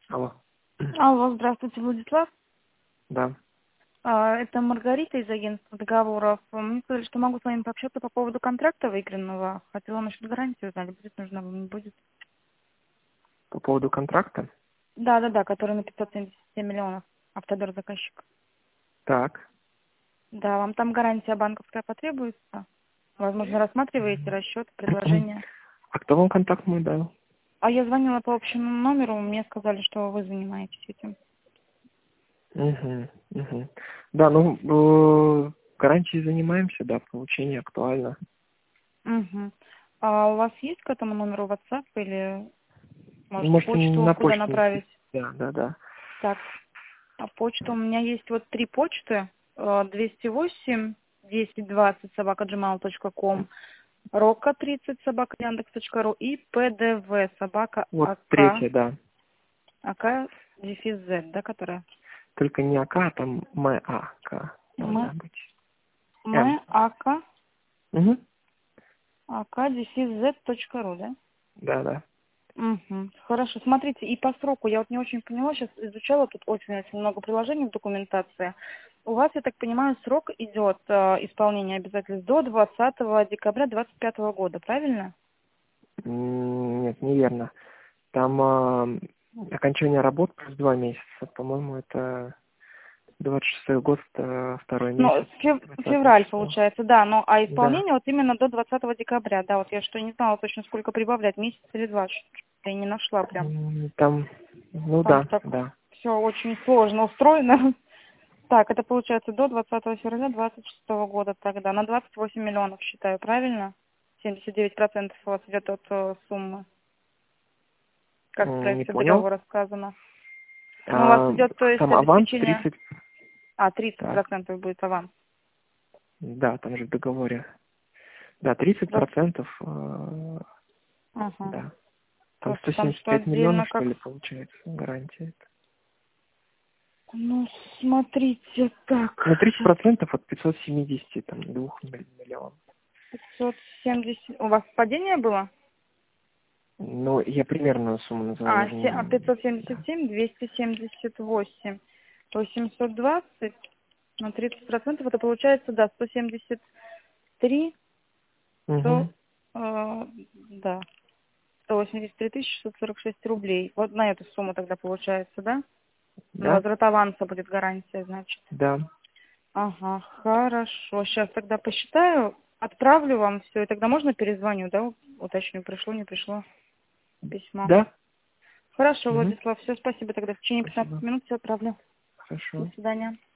Алло. Алло, здравствуйте, Владислав. Да. Это Маргарита из агентства договоров. Мне сказали, что могу с вами пообщаться по поводу контракта выигранного. Хотела насчет гарантии узнать, будет нужна вам, не будет. По поводу контракта? Да, который на 577 миллионов. Автодор заказчик. Так. Да, вам там гарантия банковская потребуется? Возможно, рассматриваете расчет, предложение. А кто вам контакт мой дал? А я звонила по общему номеру, мне сказали, что вы занимаетесь этим. Угу. Угу. Да, гарантией занимаемся, да, получение актуально. Угу. А у вас есть к этому номеру WhatsApp или, может, Можете почту, на куда почту направить? написать. Да. Так, а почта у меня есть вот 3 почты. 208 1020 собака.gmail.com, рока 30 собака яндекс.ру и pdv собака Вот ак третья, да. ак дефис z, да, которая? Только не АК, а там МАК должна быть. М. ак Угу. ак дефис z.ру, да? Да. Угу. Хорошо, смотрите, и по сроку, я вот не очень поняла, сейчас изучала, тут очень много приложений в документации. У вас, я так понимаю, срок идет исполнения обязательств до 20 декабря 2025 года, правильно? Нет, неверно. Там окончание работ плюс 2 месяца. По-моему, это 26-й год, второй Ну, месяц, 20 февраль число. получается, да, но а Да. исполнение вот именно до 20 декабря, да, вот я что не знала точно, сколько прибавлять, месяц или два, что-то я не нашла прям. Там, Там да, так да. все очень сложно устроено. Так, это получается до 20 февраля 26 года тогда. На 28 миллионов считаю, правильно? 79% у вас идет от суммы, как в Не проекте понял. договора сказано. Ну, у вас идет, то есть, Там аванс обеспечение... 30. Так, 30% будет аванс. да, там же в договоре. Да, 30%, Ага. да. Там Просто там что 175 миллионов, отдельно что как... ли, получается, гарантия. Ну, смотрите, так. Ну, Сейчас 30% от 570, там, 2 миллионов. 570... У вас падение было? Ну, я примерную сумму называю, даже не... Да. 577, 278, 820 на 30% это получается, да, 173, 100, Угу. да, 183 646 рублей. Вот на эту сумму тогда получается, да? На Да? возврат аванса будет гарантия, значит. Да. Ага, хорошо. Сейчас тогда посчитаю, отправлю вам все, и тогда можно перезвоню, да? Уточню, пришло, не пришло письмо. Да? Хорошо, Угу. Владислав, все, спасибо. Тогда в течение 15 Спасибо. минут все отправлю. До Хорошо. свидания.